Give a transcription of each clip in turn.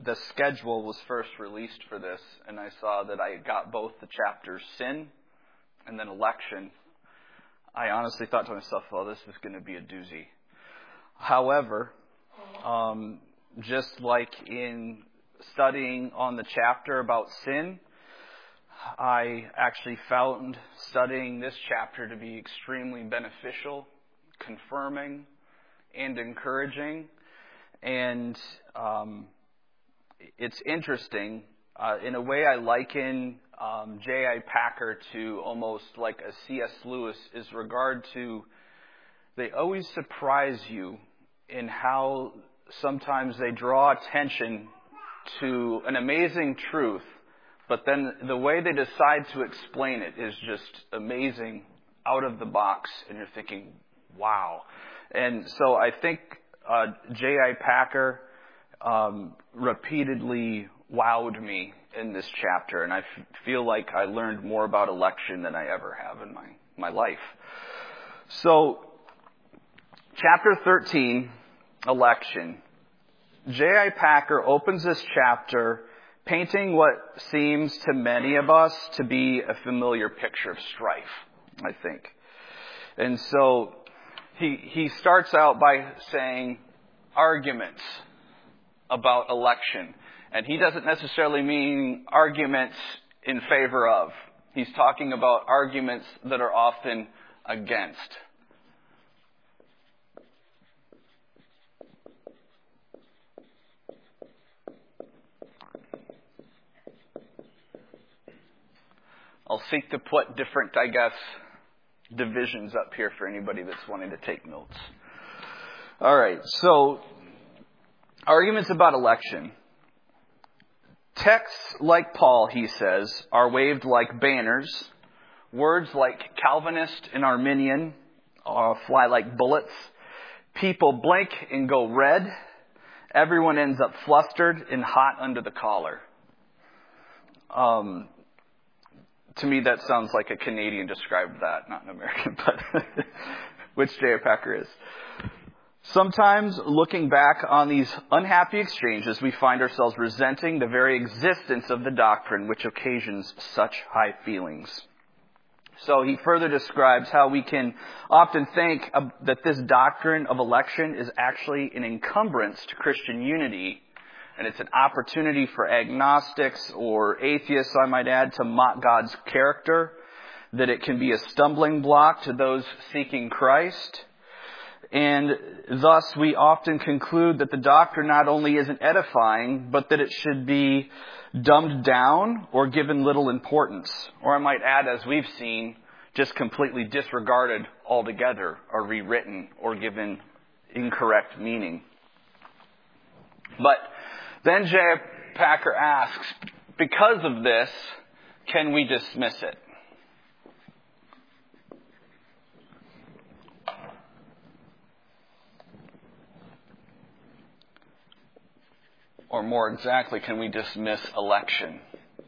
the schedule was first released for this, and I saw that I got both the chapters sin and then election, I honestly thought to myself, well, this is going to be a doozy. However, just like in studying on the chapter about sin, I actually found studying this chapter to be extremely beneficial, confirming, and encouraging. And it's interesting. In a way, I liken J.I. Packer to almost like a C.S. Lewis is regard to they always surprise you in how sometimes they draw attention to an amazing truth, but then the way they decide to explain it is just amazing, out of the box, and you're thinking, wow. And so I think J.I. Packer repeatedly wowed me in this chapter, and I feel like I learned more about election than I ever have in my life. So, chapter 13, election. J.I. Packer opens this chapter painting what seems to many of us to be a familiar picture of strife, I think. And so he starts out by saying arguments about election. And he doesn't necessarily mean arguments in favor of. He's talking about arguments that are often against. I'll seek to put different, divisions up here for anybody that's wanting to take notes. All right, so arguments about election. Texts like Paul, he says, are waved like banners. Words like Calvinist and Arminian fly like bullets. People blink and go red. Everyone ends up flustered and hot under the collar. To me, that sounds like a Canadian described that, not an American, but which J.I. Packer is. Sometimes, looking back on these unhappy exchanges, we find ourselves resenting the very existence of the doctrine which occasions such high feelings. So he further describes how we can often think that this doctrine of election is actually an encumbrance to Christian unity, and it's an opportunity for agnostics or atheists, I might add, to mock God's character, that it can be a stumbling block to those seeking Christ. And thus we often conclude that the doctrine not only isn't edifying, but that it should be dumbed down or given little importance. Or I might add, as we've seen, just completely disregarded altogether or rewritten or given incorrect meaning. But then J.I. Packer asks, because of this, can we dismiss it? Or more exactly, can we dismiss election?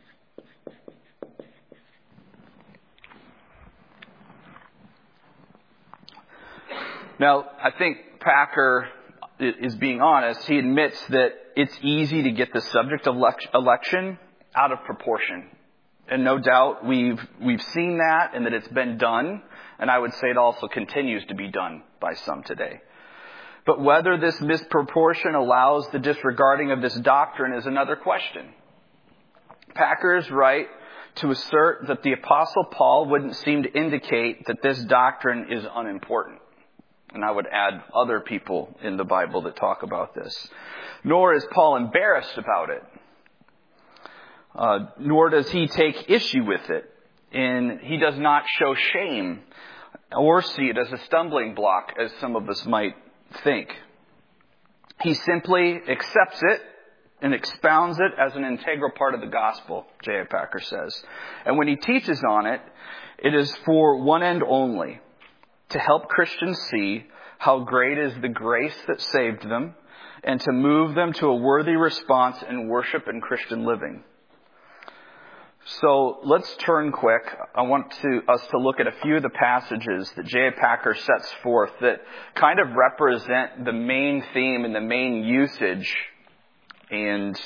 Now, I think Packer is being honest. He admits that it's easy to get the subject of election out of proportion. And no doubt we've seen that and that it's been done. And I would say it also continues to be done by some today. But whether this misproportion allows the disregarding of this doctrine is another question. Packer is right to assert that the Apostle Paul wouldn't seem to indicate that this doctrine is unimportant. And I would add other people in the Bible that talk about this. Nor is Paul embarrassed about it. Nor does he take issue with it. And he does not show shame or see it as a stumbling block, as some of us might think. He simply accepts it and expounds it as an integral part of the gospel, J.I. Packer says. And when he teaches on it, it is for one end only, to help Christians see how great is the grace that saved them and to move them to a worthy response in worship and Christian living. So let's turn quick. I want us to look at a few of the passages that J.I. Packer sets forth that kind of represent the main theme and the main usage and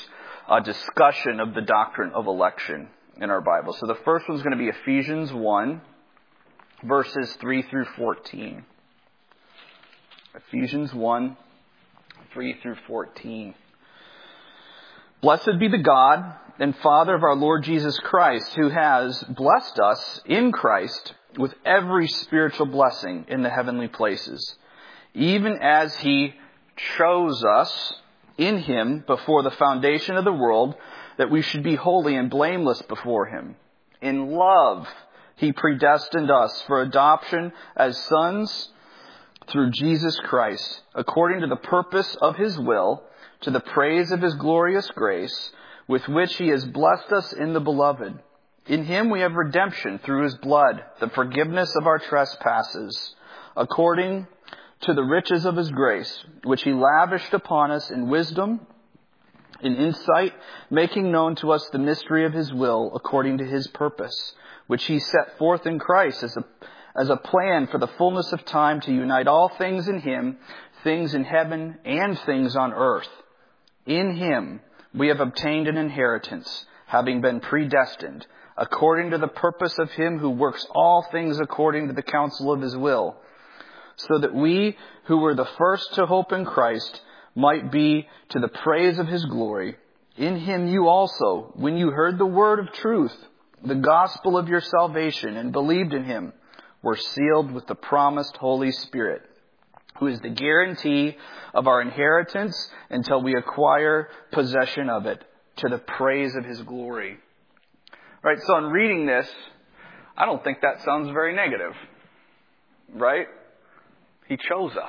discussion of the doctrine of election in our Bible. So the first one's going to be Ephesians 1, verses 3 through 14. Ephesians 1, 3 through 14. Blessed be the God and Father of our Lord Jesus Christ, who has blessed us in Christ with every spiritual blessing in the heavenly places, even as He chose us in Him before the foundation of the world, that we should be holy and blameless before Him. In love, He predestined us for adoption as sons through Jesus Christ, according to the purpose of His will, to the praise of His glorious grace, with which He has blessed us in the Beloved. In Him we have redemption through His blood, the forgiveness of our trespasses, according to the riches of His grace, which He lavished upon us in wisdom, in insight, making known to us the mystery of His will, according to His purpose, which He set forth in Christ as a plan for the fullness of time to unite all things in Him, things in heaven and things on earth. In Him we have obtained an inheritance, having been predestined, according to the purpose of Him who works all things according to the counsel of His will, so that we who were the first to hope in Christ might be to the praise of His glory. In Him you also, when you heard the word of truth, the gospel of your salvation, and believed in Him, were sealed with the promised Holy Spirit, who is the guarantee of our inheritance until we acquire possession of it, to the praise of His glory. Right, so in reading this, I don't think that sounds very negative. Right? He chose us.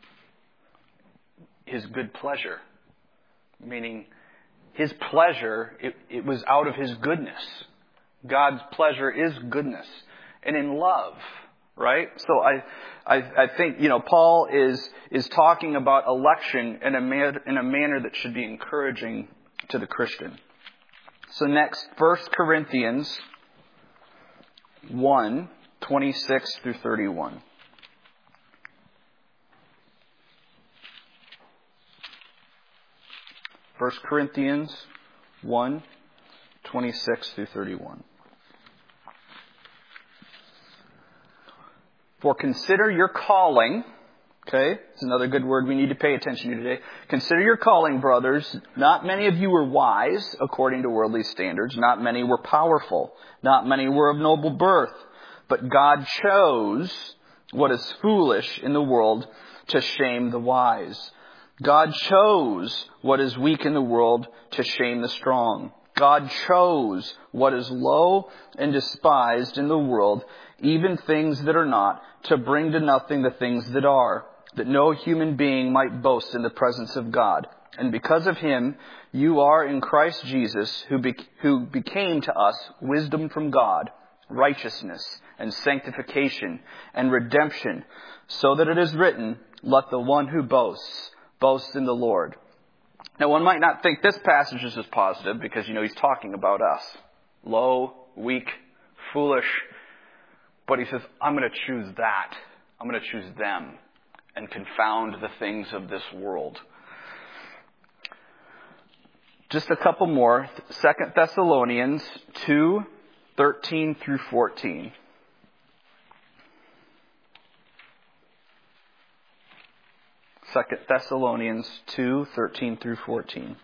His good pleasure. Meaning, His pleasure, it was out of His goodness. God's pleasure is goodness. And in love. Right? So I think, Paul is talking about election in a manner that should be encouraging to the Christian. So next, 1 Corinthians 1, 26 through 31. 1 Corinthians 1, 26 through 31. For consider your calling. Okay, it's another good word we need to pay attention to today. Consider your calling, brothers. Not many of you were wise, according to worldly standards. Not many were powerful. Not many were of noble birth. But God chose what is foolish in the world to shame the wise. God chose what is weak in the world to shame the strong. God chose what is low and despised in the world, even things that are not, to bring to nothing the things that are, that no human being might boast in the presence of God. And because of Him, you are in Christ Jesus, who became to us wisdom from God, righteousness and sanctification and redemption, so that it is written, let the one who boasts, boast in the Lord. Now, one might not think this passage is as positive because, he's talking about us. Low, weak, foolish. But he says, I'm going to choose that. I'm going to choose them and confound the things of this world. Just a couple more. 2 Thessalonians 2, 13 through 14. 2 Thessalonians 2, 13 through 14.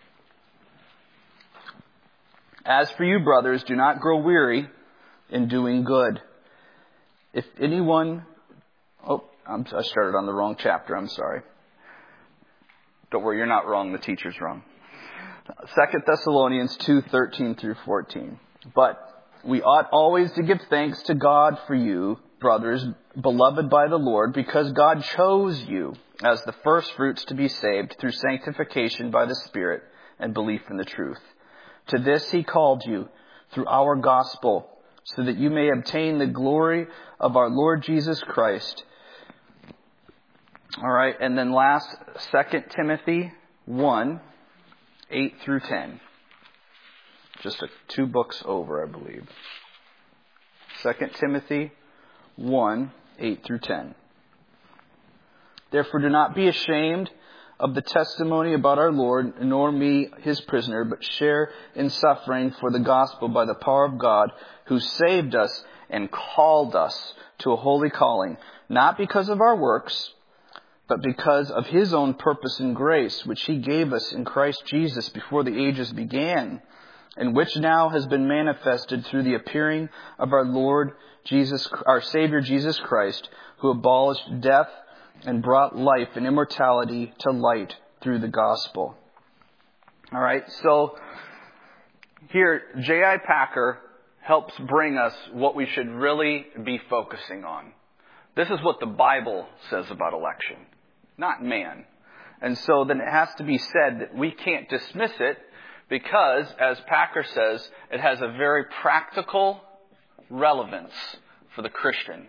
As for you, brothers, do not grow weary in doing good. If anyone... I started on the wrong chapter. I'm sorry. Don't worry, you're not wrong. The teacher's wrong. 2 Thessalonians 2, 13 through 14. But we ought always to give thanks to God for you, brothers, beloved by the Lord, because God chose you as the first fruits to be saved through sanctification by the Spirit and belief in the truth. To this He called you through our gospel, so that you may obtain the glory of our Lord Jesus Christ. All right, and then last, 2 Timothy 1, 8 through 10. Just 2 books over, I believe. 2 Timothy 1, 8 through 10. Therefore do not be ashamed of the testimony about our Lord, nor me, his prisoner, but share in suffering for the gospel by the power of God, who saved us and called us to a holy calling, not because of our works, but because of his own purpose and grace, which he gave us in Christ Jesus before the ages began, and which now has been manifested through the appearing of our Lord Jesus, our Savior Jesus Christ, who abolished death and brought life and immortality to light through the gospel. All right, so here J.I. Packer helps bring us what we should really be focusing on. This is what the Bible says about election, not man. And so then it has to be said that we can't dismiss it because, as Packer says, it has a very practical relevance for the Christian.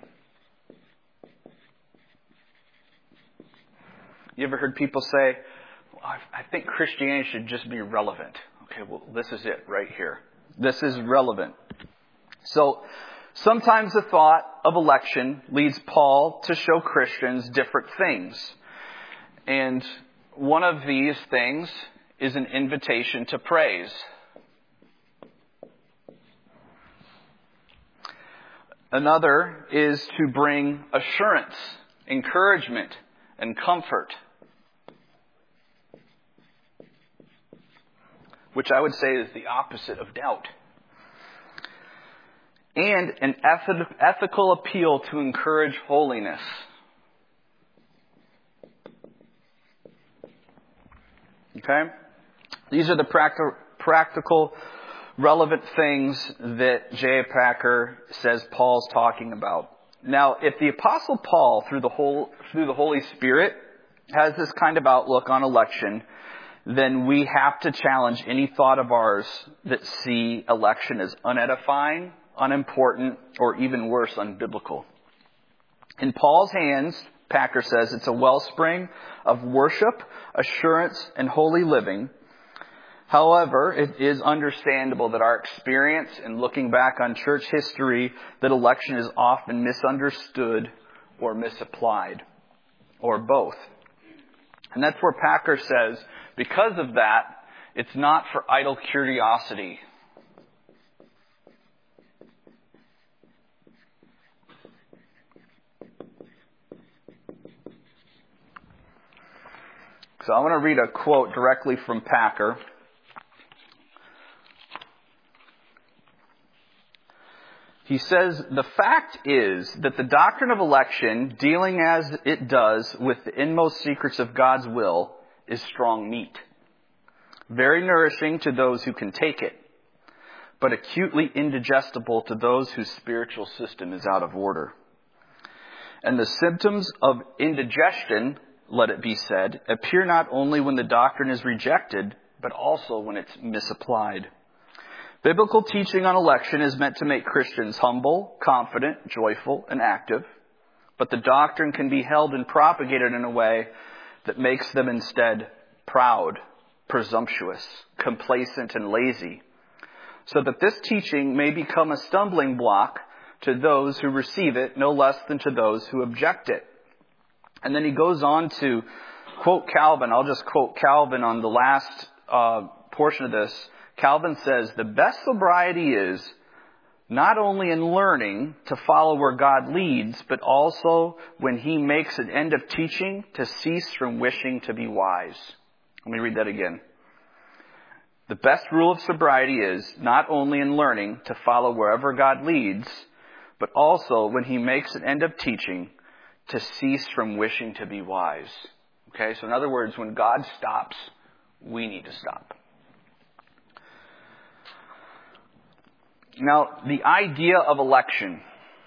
You ever heard people say, well, I think Christianity should just be relevant. Okay, well, this is it right here. This is relevant. So, sometimes the thought of election leads Paul to show Christians different things. And one of these things is an invitation to praise. Another is to bring assurance, encouragement, and comfort, which I would say is the opposite of doubt. And an ethical appeal to encourage holiness. Okay? These are the practical, relevant things that J.I. Packer says Paul's talking about. Now, if the Apostle Paul, through the Holy Spirit, has this kind of outlook on election, then we have to challenge any thought of ours that see election as unedifying, unimportant, or even worse, unbiblical. In Paul's hands, Packer says, it's a wellspring of worship, assurance, and holy living. However, it is understandable that our experience in looking back on church history, that election is often misunderstood or misapplied, or both. And that's where Packer says, because of that, it's not for idle curiosity. So I want to read a quote directly from Packer. He says, "The fact is that the doctrine of election, dealing as it does with the inmost secrets of God's will, is strong meat, very nourishing to those who can take it, but acutely indigestible to those whose spiritual system is out of order. And the symptoms of indigestion, let it be said, appear not only when the doctrine is rejected, but also when it's misapplied. Biblical teaching on election is meant to make Christians humble, confident, joyful, and active, but the doctrine can be held and propagated in a way that makes them instead proud, presumptuous, complacent, and lazy, so that this teaching may become a stumbling block to those who receive it, no less than to those who object it." And then he goes on to quote Calvin. I'll just quote Calvin on the last portion of this. Calvin says, "The best sobriety is not only in learning to follow where God leads, but also when he makes an end of teaching to cease from wishing to be wise." Let me read that again. The best rule of sobriety is not only in learning to follow wherever God leads, but also when he makes an end of teaching to cease from wishing to be wise. Okay, so in other words, when God stops, we need to stop. Now, the idea of election.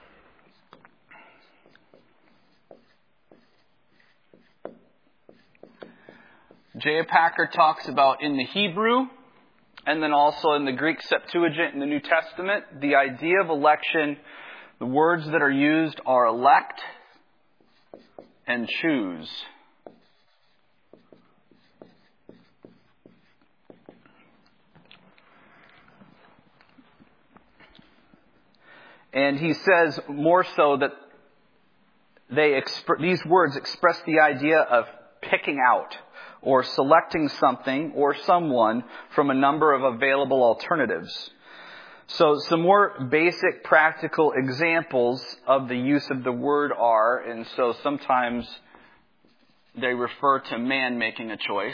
J.I. Packer talks about in the Hebrew, and then also in the Greek Septuagint in the New Testament, the idea of election, the words that are used are elect and choose. And he says more so that these words express the idea of picking out or selecting something or someone from a number of available alternatives. So some more basic practical examples of the use of the word are, and so sometimes they refer to man making a choice.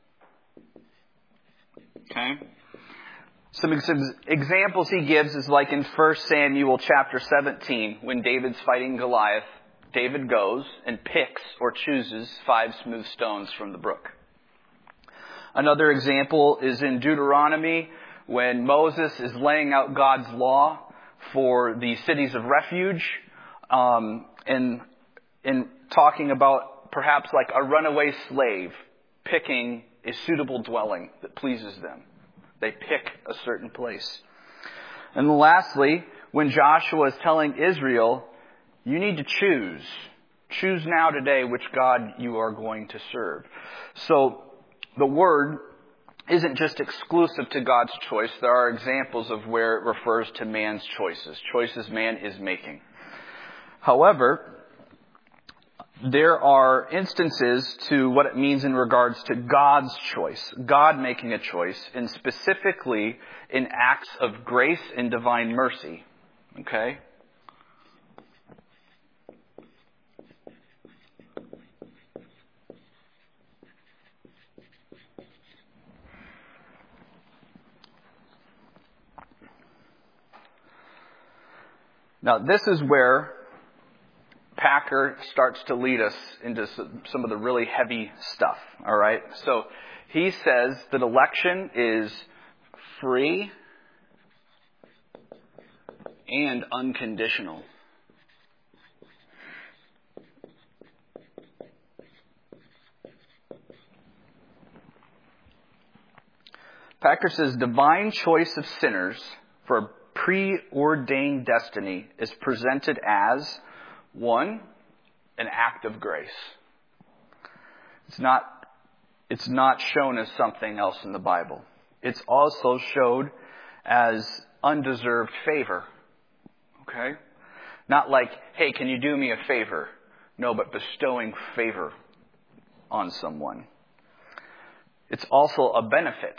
Okay? Some examples he gives is like in 1 Samuel chapter 17, when David's fighting Goliath, David goes and picks or chooses 5 smooth stones from the brook. Another example is in Deuteronomy, when Moses is laying out God's law for the cities of refuge, and talking about perhaps like a runaway slave picking a suitable dwelling that pleases them. They pick a certain place. And lastly, when Joshua is telling Israel, you need to choose. Choose now today which God you are going to serve. So the word isn't just exclusive to God's choice. There are examples of where it refers to man's choices man is making. However, there are instances to what it means in regards to God's choice, God making a choice, and specifically in acts of grace and divine mercy. Okay? Now, this is where Packer starts to lead us into some of the really heavy stuff, all right? So he says that election is free and unconditional. Packer says divine choice of sinners for a preordained destiny is presented as, 1, an act of grace. It's not shown as something else in the Bible. It's also showed as undeserved favor. Okay? Not like, hey, can you do me a favor? No, but bestowing favor on someone. It's also a benefit.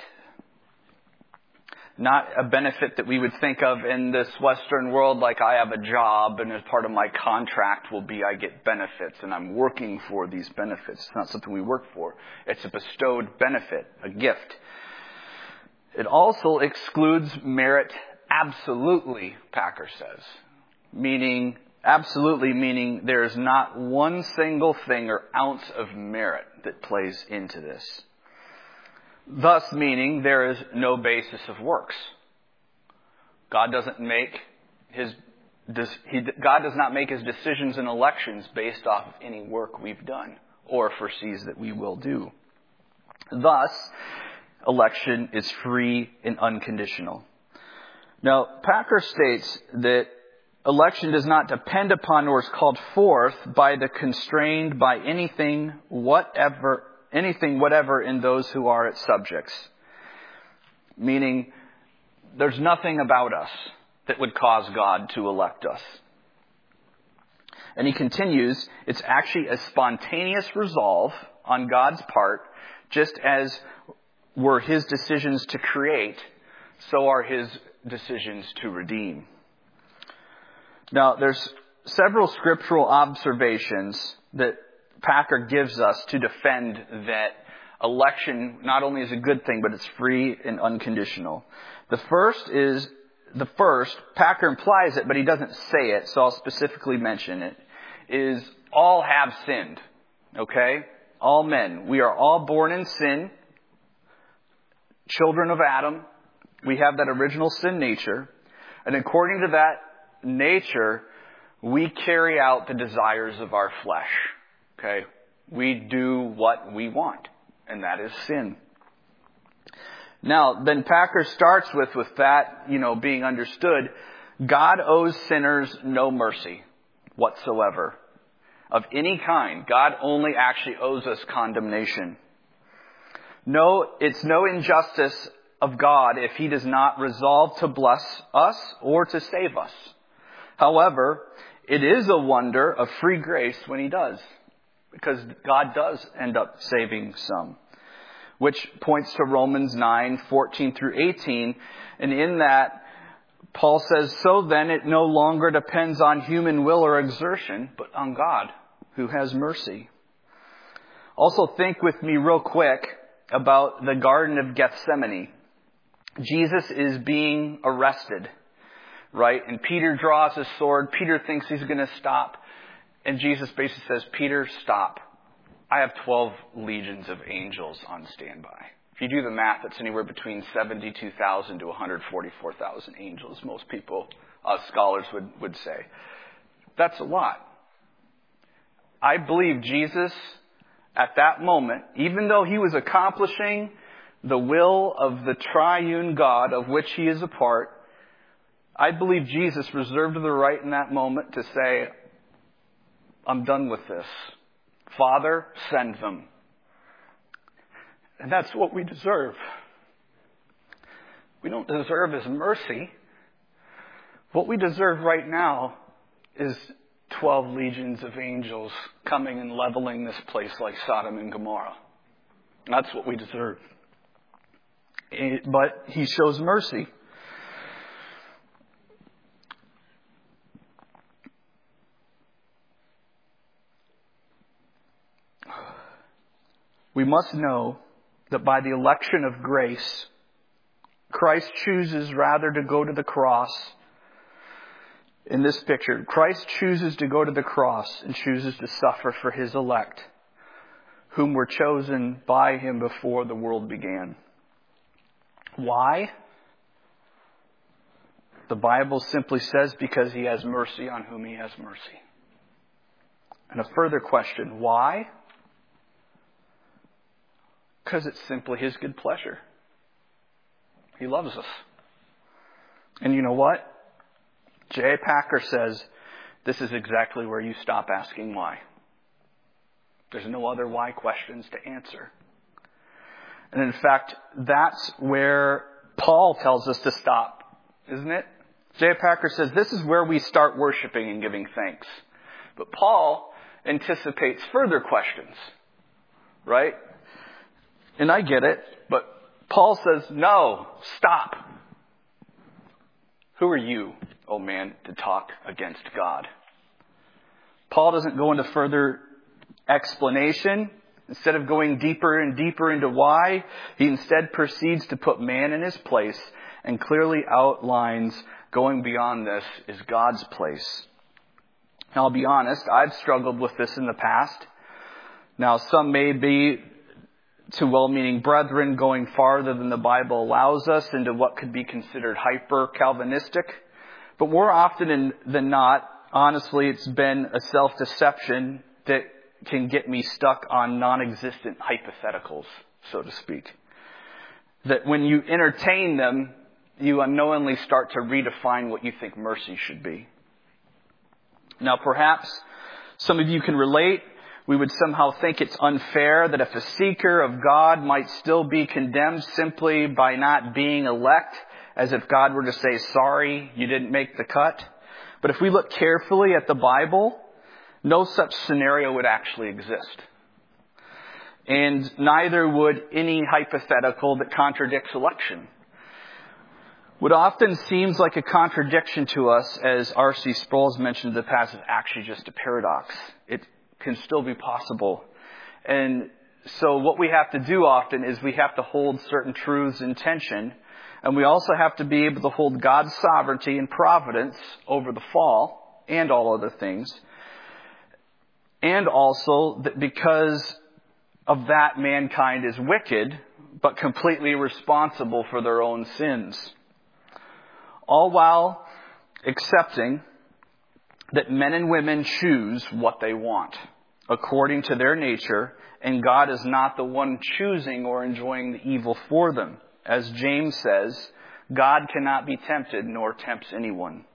Not a benefit that we would think of in this Western world, like I have a job and as part of my contract will be I get benefits and I'm working for these benefits. It's not something we work for. It's a bestowed benefit, a gift. It also excludes merit absolutely, Packer says. Absolutely meaning there is not one single thing or ounce of merit that plays into this. Thus meaning there is no basis of works. God does not make his decisions and elections based off of any work we've done or foresees that we will do. Thus, election is free and unconditional. Now, Packer states that election does not depend upon or is called forth by the constrained by anything whatever in those who are its subjects. Meaning, there's nothing about us that would cause God to elect us. And he continues, it's actually a spontaneous resolve on God's part, just as were his decisions to create, so are his decisions to redeem. Now, there's several scriptural observations that Packer gives us to defend that election not only is a good thing, but it's free and unconditional. The first, Packer implies it, but he doesn't say it, so I'll specifically mention it, is all have sinned. Okay? All men. We are all born in sin, children of Adam. We have that original sin nature. And according to that nature, we carry out the desires of our flesh. Okay? We do what we want, and that is sin. Now, then Packer starts with that, being understood, God owes sinners no mercy whatsoever. Of any kind. God only actually owes us condemnation. No, it's no injustice of God if he does not resolve to bless us or to save us. However, it is a wonder of free grace when he does. Because God does end up saving some. which points to Romans 9:14 through 18. And in that, Paul says, "So then it no longer depends on human will or exertion, but on God, who has mercy." Also think with me real quick about the Garden of Gethsemane. Jesus is being arrested, right? And Peter draws his sword. Peter thinks he's going to stop. And Jesus basically says, "Peter, stop. I have 12 legions of angels on standby." If you do the math, it's anywhere between 72,000 to 144,000 angels, most people, scholars would say. That's a lot. I believe Jesus, at that moment, even though he was accomplishing the will of the triune God of which he is a part, I believe Jesus reserved the right in that moment to say, "I'm done with this. Father, send them." And that's what we deserve. We don't deserve his mercy. What we deserve right now is 12 legions of angels coming and leveling this place like Sodom and Gomorrah. That's what we deserve. But he shows mercy. We must know that by the election of grace, Christ chooses rather to go to the cross. In this picture, Christ chooses to go to the cross and chooses to suffer for his elect, whom were chosen by him before the world began. Why? The Bible simply says because he has mercy on whom he has mercy. And a further question, why? Because it's simply his good pleasure. He loves us. And you know what? J.I. Packer says this is exactly where you stop asking why. There's no other why questions to answer. And in fact, that's where Paul tells us to stop, isn't it? J.I. Packer says this is where we start worshiping and giving thanks. But Paul anticipates further questions, right? And I get it, but Paul says, no, stop. Who are you, oh man, to talk against God? Paul doesn't go into further explanation. Instead of going deeper and deeper into why, he instead proceeds to put man in his place and clearly outlines going beyond this is God's place. Now, I'll be honest, I've struggled with this in the past. Now, some may be, to well-meaning brethren, going farther than the Bible allows us into what could be considered hyper-Calvinistic. But more often than not, honestly, it's been a self-deception that can get me stuck on non-existent hypotheticals, so to speak. That when you entertain them, you unknowingly start to redefine what you think mercy should be. Now, perhaps some of you can relate. We would somehow think it's unfair that if a seeker of God might still be condemned simply by not being elect, as if God were to say, sorry, you didn't make the cut. But if we look carefully at the Bible, no such scenario would actually exist. And neither would any hypothetical that contradicts election. What often seems like a contradiction to us, as R.C. Sproul mentioned in the past, is actually just a paradox. It can still be possible. And so what we have to do often is we have to hold certain truths in tension. And we also have to be able to hold God's sovereignty and providence over the fall and all other things. And also that because of that, mankind is wicked, but completely responsible for their own sins. All while accepting that men and women choose what they want according to their nature, and God is not the one choosing or enjoying the evil for them. As James says, God cannot be tempted nor tempts anyone.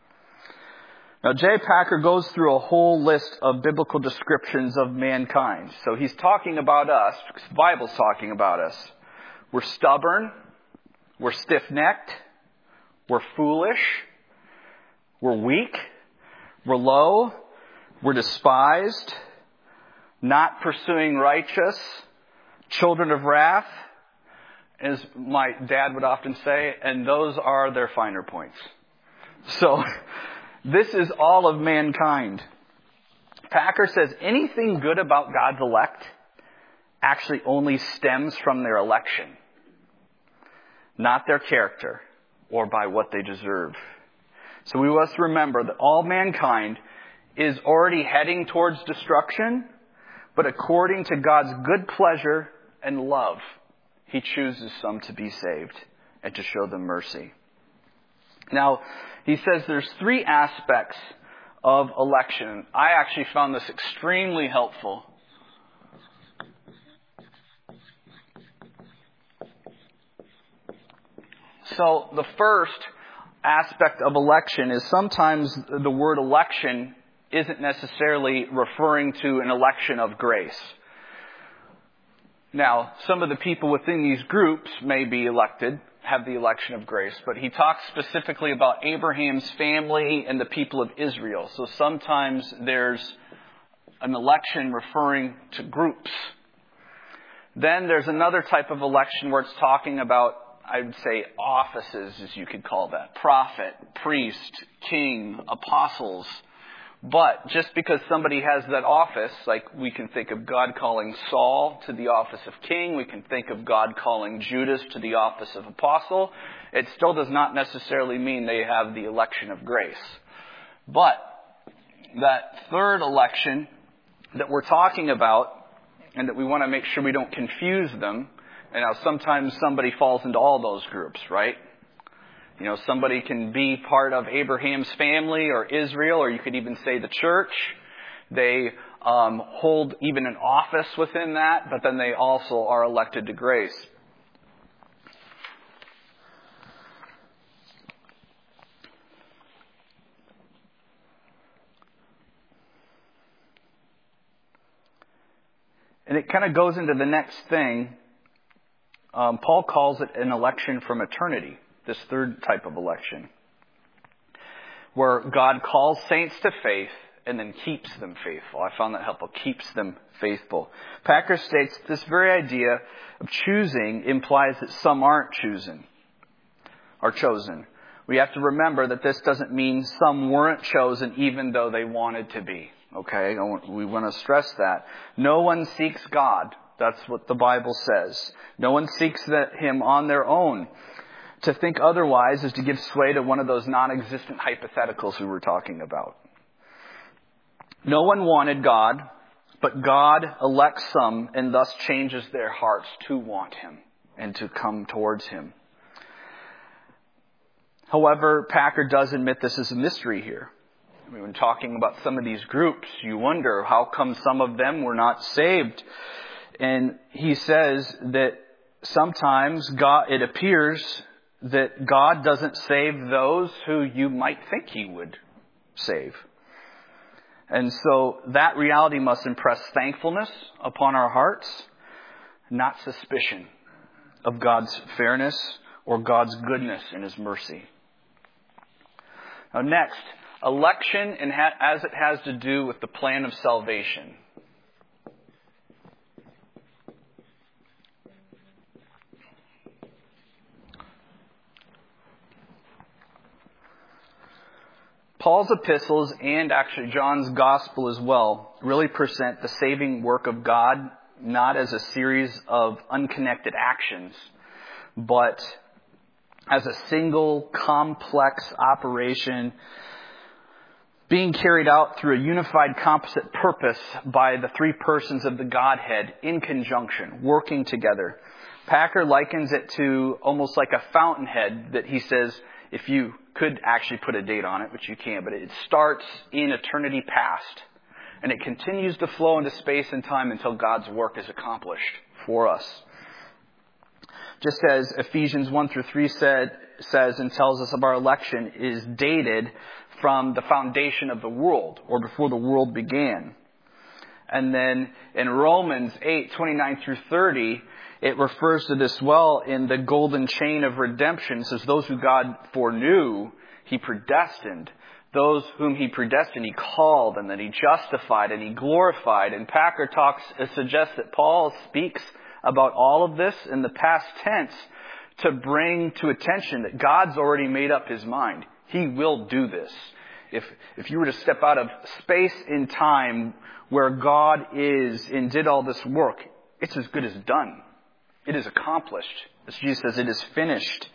Now, J. Packer goes through a whole list of biblical descriptions of mankind. So he's talking about us, because the Bible's talking about us. We're stubborn, we're stiff-necked, we're foolish, we're weak, we're low, we're despised, not pursuing righteous, children of wrath, as my dad would often say, and those are their finer points. So this is all of mankind. Packer says anything good about God's elect actually only stems from their election, not their character or by what they deserve. So we must remember that all mankind is already heading towards destruction, but according to God's good pleasure and love, He chooses some to be saved and to show them mercy. Now, he says there's three aspects of election. I actually found this extremely helpful. So the first aspect of election is sometimes the word election isn't necessarily referring to an election of grace. Now, some of the people within these groups may be elected, have the election of grace, but he talks specifically about Abraham's family and the people of Israel. So sometimes there's an election referring to groups. Then there's another type of election where it's talking about, I would say, offices, as you could call that. Prophet, priest, king, apostles. But just because somebody has that office, like we can think of God calling Saul to the office of king, we can think of God calling Judas to the office of apostle, it still does not necessarily mean they have the election of grace. But that third election that we're talking about, and that we want to make sure we don't confuse them, and now sometimes somebody falls into all those groups, right? You know, somebody can be part of Abraham's family or Israel, or you could even say the church. They hold even an office within that, but then they also are elected to grace. And it kind of goes into the next thing. Paul calls it an election from eternity. This third type of election, where God calls saints to faith and then keeps them faithful. I found that helpful. Keeps them faithful. Packer states this very idea of choosing implies that some aren't chosen. We have to remember that this doesn't mean some weren't chosen even though they wanted to be. Okay? We want to stress that. No one seeks God. That's what the Bible says. No one seeks Him on their own. To think otherwise is to give sway to one of those non-existent hypotheticals we were talking about. No one wanted God, but God elects some and thus changes their hearts to want Him and to come towards Him. However, Packer does admit this is a mystery here. I mean, when talking about some of these groups, you wonder how come some of them were not saved. And he says that sometimes it appears that God doesn't save those who you might think He would save. And so that reality must impress thankfulness upon our hearts, not suspicion of God's fairness or God's goodness and His mercy. Now next, election and as it has to do with the plan of salvation. Paul's epistles, and actually John's gospel as well, really present the saving work of God not as a series of unconnected actions, but as a single complex operation being carried out through a unified composite purpose by the three persons of the Godhead in conjunction, working together. Packer likens it to almost like a fountainhead that he says, if you could actually put a date on it, which you can't, but it starts in eternity past. And it continues to flow into space and time until God's work is accomplished for us. Just as Ephesians 1-3 says and tells us of our election is dated from the foundation of the world, or before the world began. And then in Romans 8:29-30, it refers to this well in the golden chain of redemption. It says, those who God foreknew, He predestined. Those whom He predestined, He called, and then He justified, and He glorified. And Packer suggests that Paul speaks about all of this in the past tense to bring to attention that God's already made up his mind. He will do this. If you were to step out of space and time where God is and did all this work, it's as good as done. It is accomplished. As Jesus says, it is finished.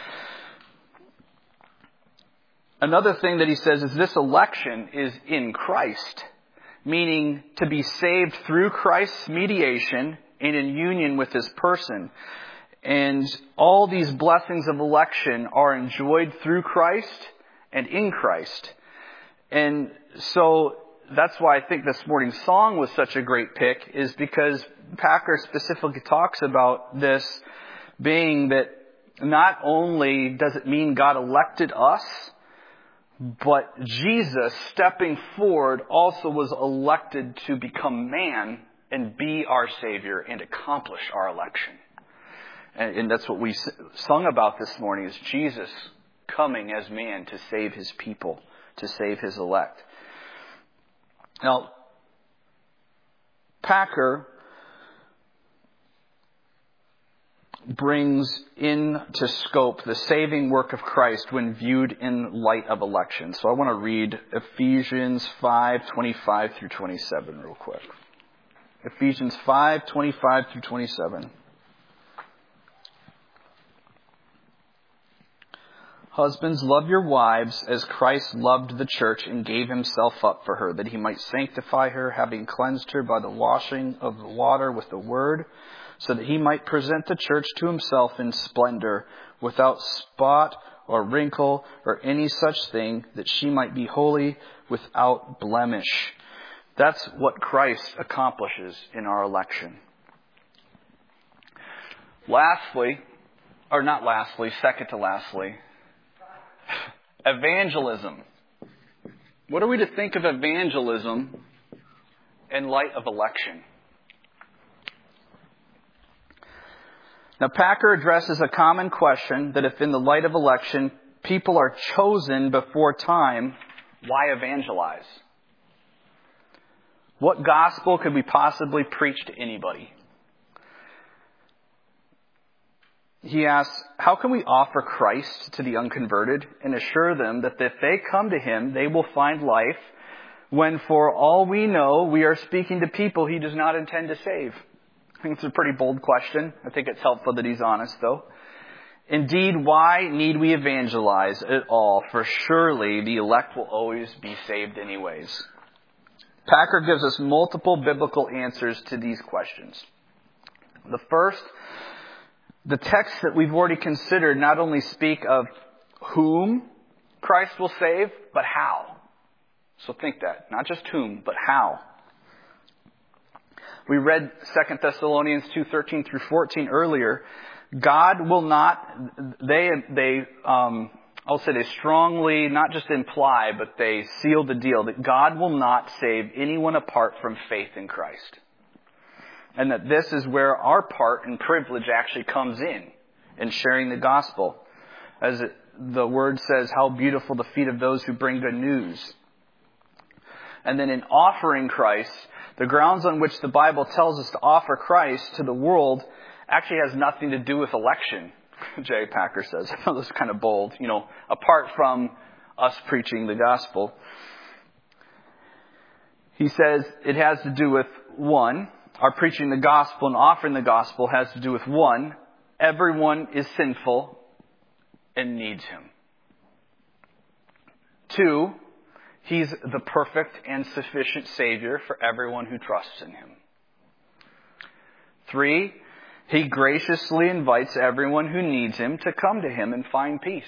Another thing that he says is this election is in Christ, meaning to be saved through Christ's mediation and in union with his person. And all these blessings of election are enjoyed through Christ and in Christ. And so that's why I think this morning's song was such a great pick, is because Packer specifically talks about this being that not only does it mean God elected us, but Jesus, stepping forward, also was elected to become man and be our Savior and accomplish our election. And that's what we sung about this morning, is Jesus coming as man to save his people, to save his elect. Now, Packer brings into scope the saving work of Christ when viewed in light of election. So I want to read Ephesians 5:25 through 27 real quick. Ephesians 5:25 through 27. Husbands, love your wives as Christ loved the church and gave himself up for her, that he might sanctify her, having cleansed her by the washing of the water with the word, so that he might present the church to himself in splendor, without spot or wrinkle or any such thing, that she might be holy, without blemish. That's what Christ accomplishes in our election. Second to lastly, evangelism. What are we to think of evangelism in light of election? Now, Packer addresses a common question that if in the light of election, people are chosen before time, why evangelize? What gospel could we possibly preach to anybody? He asks, how can we offer Christ to the unconverted and assure them that if they come to him, they will find life, when for all we know, we are speaking to people he does not intend to save? I think it's a pretty bold question. I think it's helpful that he's honest, though. Indeed, why need we evangelize at all? For surely the elect will always be saved anyways. Packer gives us multiple biblical answers to these questions. The first, the texts that we've already considered not only speak of whom Christ will save, but how. So think that. Not just whom, but how. We read 2 Thessalonians 2:13 through 14 earlier. God will not, they strongly not just imply, but they seal the deal that God will not save anyone apart from faith in Christ. And that this is where our part and privilege actually comes in sharing the gospel. As the word says, how beautiful the feet of those who bring good news. And then in offering Christ, the grounds on which the Bible tells us to offer Christ to the world actually has nothing to do with election, J. Packer says. I thought this was kind of bold, apart from us preaching the gospel. He says it has to do with, one, our preaching the gospel and offering the gospel has to do with, one, everyone is sinful and needs him. Two, he's the perfect and sufficient Savior for everyone who trusts in him. Three, he graciously invites everyone who needs him to come to him and find peace.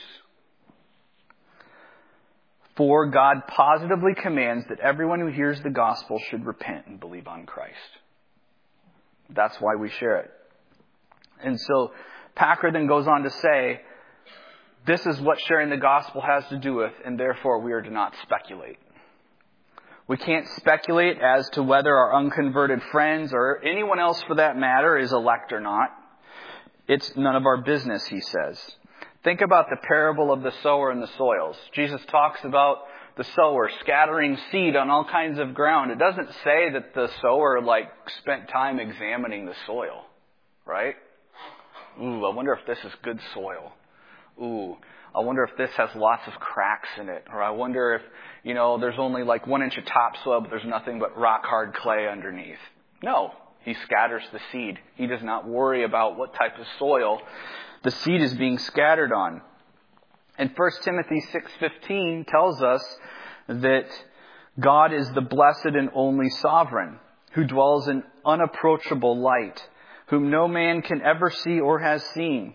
Four, God positively commands that everyone who hears the gospel should repent and believe on Christ. That's why we share it. And so Packer then goes on to say, this is what sharing the gospel has to do with, and therefore we are to not speculate. We can't speculate as to whether our unconverted friends or anyone else for that matter is elect or not. It's none of our business, he says. Think about the parable of the sower and the soils. Jesus talks about the sower scattering seed on all kinds of ground. It doesn't say that the sower spent time examining the soil. right? Ooh, I wonder if this is good soil. Ooh, I wonder if this has lots of cracks in it. Or I wonder if, there's only like 1 inch of topsoil, but there's nothing but rock hard clay underneath. No, he scatters the seed. He does not worry about what type of soil the seed is being scattered on. And 1 Timothy 6:15 tells us that God is the blessed and only sovereign, who dwells in unapproachable light, whom no man can ever see or has seen.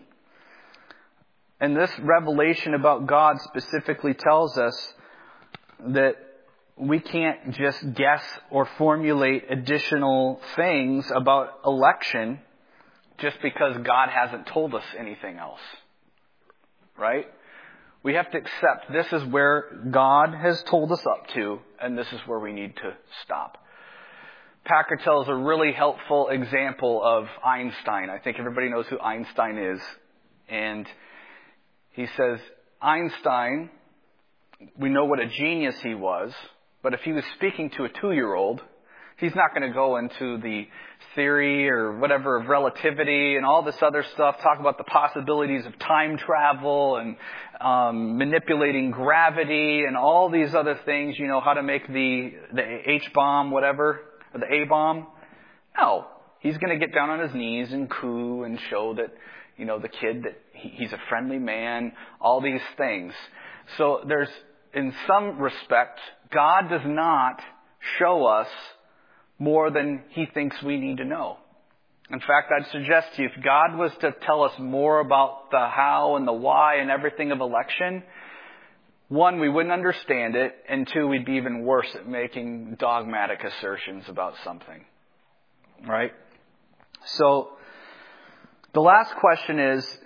And this revelation about God specifically tells us that we can't just guess or formulate additional things about election just because God hasn't told us anything else. Right? We have to accept this is where God has told us up to, and this is where we need to stop. Packer tells a really helpful example of Einstein. I think everybody knows who Einstein is. And he says, Einstein, we know what a genius he was, but if he was speaking to a 2-year-old, he's not going to go into the theory or whatever of relativity and all this other stuff, talk about the possibilities of time travel and manipulating gravity and all these other things, how to make the H-bomb, whatever, or the A-bomb. No, he's going to get down on his knees and coo and show that, the kid that he's a friendly man, all these things. So there's, in some respect, God does not show us more than he thinks we need to know. In fact, I'd suggest to you, if God was to tell us more about the how and the why and everything of election, 1, we wouldn't understand it, and 2, we'd be even worse at making dogmatic assertions about something. Right? So, the last question is,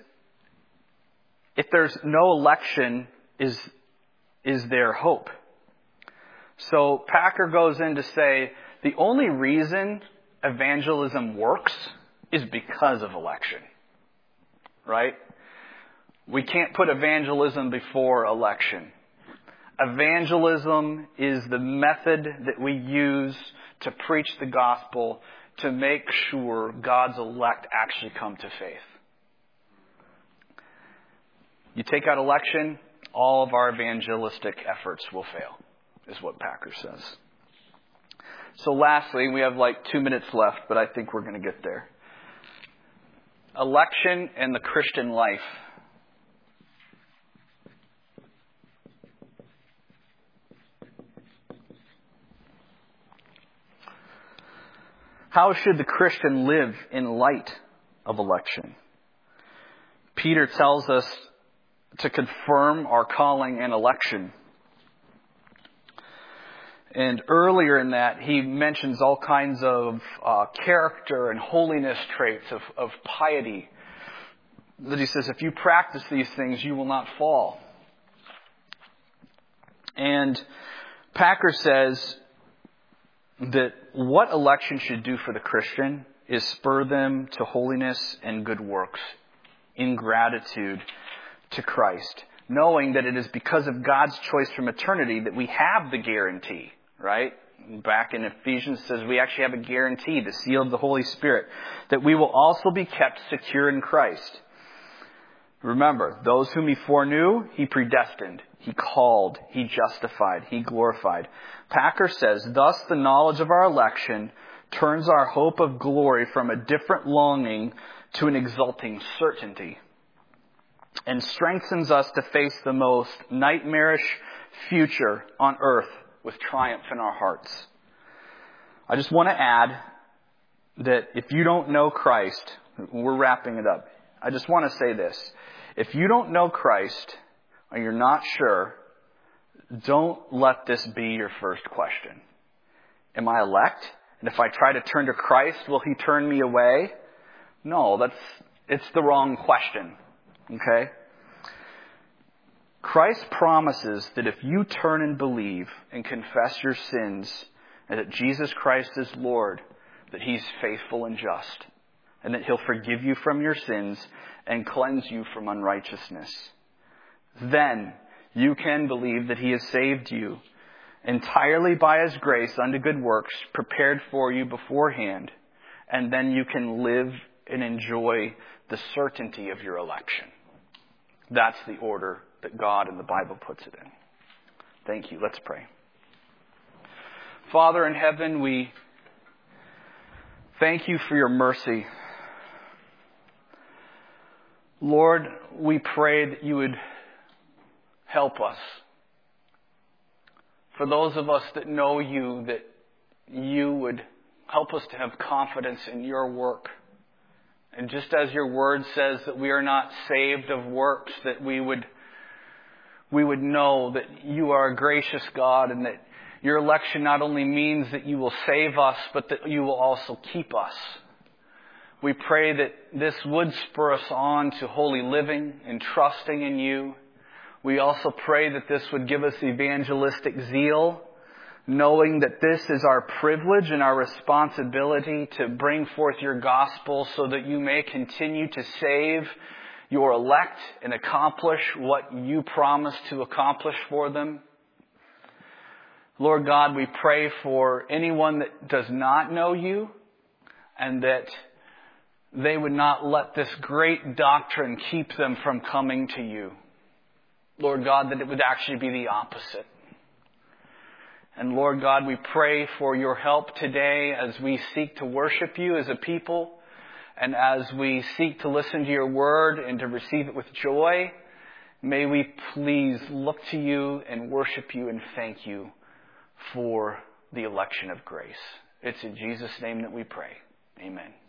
if there's no election, is there hope? So Packer goes in to say, the only reason evangelism works is because of election. Right? We can't put evangelism before election. Evangelism is the method that we use to preach the gospel to make sure God's elect actually come to faith. You take out election, all of our evangelistic efforts will fail, is what Packer says. So lastly, we have like 2 minutes left, but I think we're going to get there. Election and the Christian life. How should the Christian live in light of election? Peter tells us to confirm our calling and election. And earlier in that, he mentions all kinds of character and holiness traits of piety. That he says, if you practice these things, you will not fall. And Packer says that what election should do for the Christian is spur them to holiness and good works in gratitude to Christ, knowing that it is because of God's choice from eternity that we have the guarantee, right? Back in Ephesians it says we actually have a guarantee, the seal of the Holy Spirit, that we will also be kept secure in Christ. Remember, those whom he foreknew, he predestined, he called, he justified, he glorified. Packer says, thus the knowledge of our election turns our hope of glory from a different longing to an exulting certainty, and strengthens us to face the most nightmarish future on earth with triumph in our hearts. I just want to add that if you don't know Christ, we're wrapping it up. I just want to say this. If you don't know Christ, or you're not sure, don't let this be your first question. Am I elect? And if I try to turn to Christ, will he turn me away? No, it's the wrong question. Okay? Christ promises that if you turn and believe and confess your sins, and that Jesus Christ is Lord, that he's faithful and just, and that he'll forgive you from your sins and cleanse you from unrighteousness. Then you can believe that he has saved you entirely by his grace unto good works prepared for you beforehand. And then you can live and enjoy the certainty of your election. That's the order that God in the Bible puts it in. Thank you. Let's pray. Father in heaven, we thank you for your mercy. Lord, we pray that you would help us. For those of us that know you, that you would help us to have confidence in your work. And just as your word says that we are not saved of works, that we would know that you are a gracious God and that your election not only means that you will save us, but that you will also keep us. We pray that this would spur us on to holy living and trusting in you. We also pray that this would give us evangelistic zeal, knowing that this is our privilege and our responsibility to bring forth your gospel so that you may continue to save your elect and accomplish what you promised to accomplish for them. Lord God, we pray for anyone that does not know you, and that they would not let this great doctrine keep them from coming to you. Lord God, that it would actually be the opposite. And Lord God, we pray for your help today as we seek to worship you as a people, and as we seek to listen to your word and to receive it with joy. May we please look to you and worship you and thank you for the election of grace. It's in Jesus' name that we pray. Amen.